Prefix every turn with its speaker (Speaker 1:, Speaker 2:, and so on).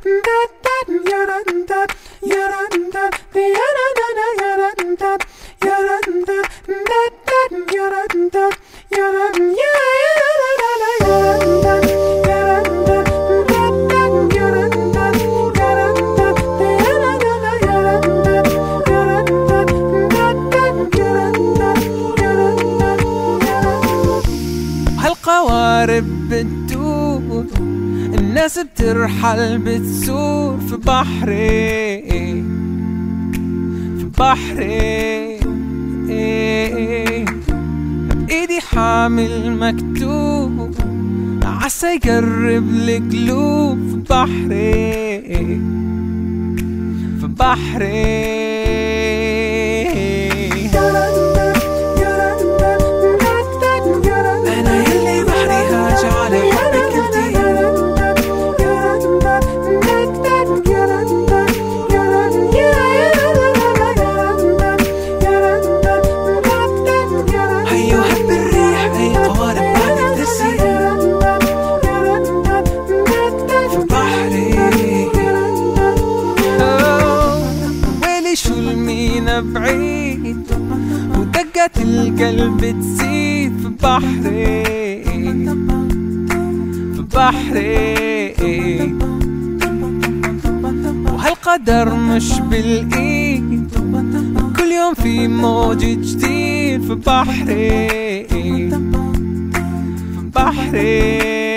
Speaker 1: هالقوارب بتدور، الناس بترحل بتسور في بحري، في بحري. بإيدي حامل مكتوب عسى يقرب القلوب في بحري، في بحري. بعيد ودقات القلب تزيد في بحري، في بحري. وهالقدر مش بالإيد، كل يوم في موج جديد في بحري، في بحري.